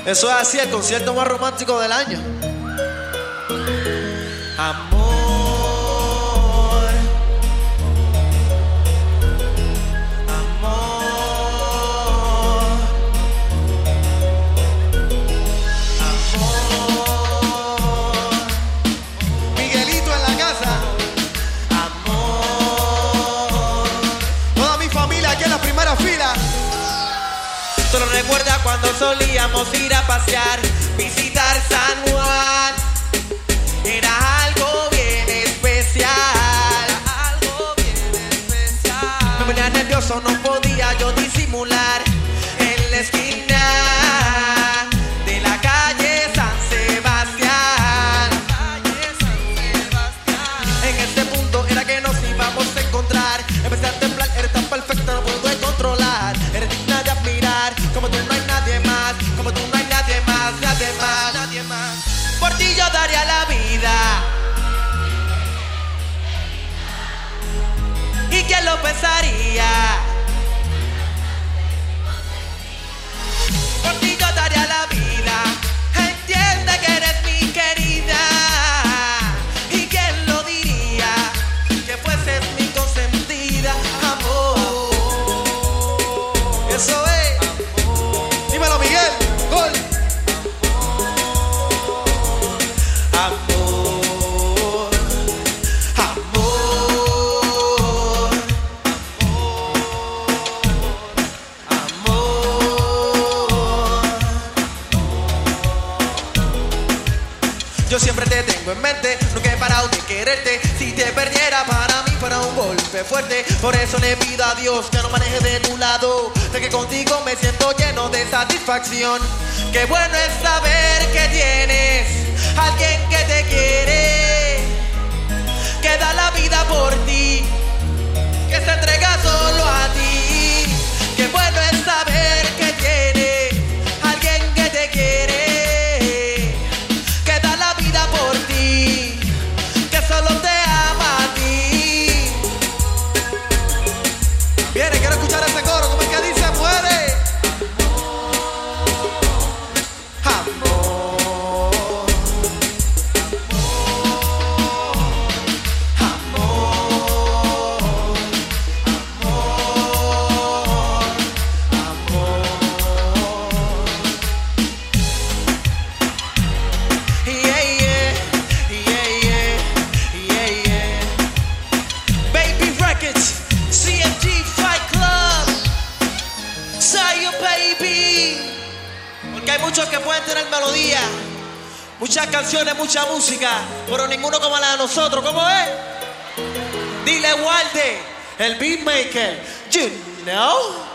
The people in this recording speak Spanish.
Eso es así, el concierto más romántico del año. Amor. Solo recuerda cuando solíamos ir a pasear, visitar San Juan. Era algo bien especial. Me ponía nervioso, no podía yo disimular. En la esquina de la calle San Sebastián. En este punto era que nos íbamos a encontrar. Empecé a temblar, eres tan perfecta, no pude controlar. Eres digna de admirar. Como tú no hay nadie más, como tú no hay nadie más, nadie más, nadie más. Por ti yo daría la vida. ¿Y quién lo pensaría? Por ti yo daría la vida. Entiende que eres mi querida. ¿Y quién lo diría? Que fueses mi consentida, amor. Eso es. Dímelo, Miguel. Gol. Amor, amor, amor. Yo siempre te tengo en mente, nunca he parado de quererte. Si te perdiera, para mí fuera un golpe fuerte. Por eso le pido a Dios que no maneje de tu lado, de que contigo me siento lleno de satisfacción. Qué bueno es saber que tienes alguien que te quiere, que da la vida por ti, que se entrega solo a ti. Qué bueno es saber que tienes alguien que te quiere, que da la vida por ti, que solo te ama a ti. Viene, quiero escuchar ese coro, ¿cómo es que dice? Muere. Porque hay muchos que pueden tener melodía, muchas canciones, mucha música, pero ninguno como la de nosotros. ¿Cómo es? Dile Walde, el beatmaker, you know.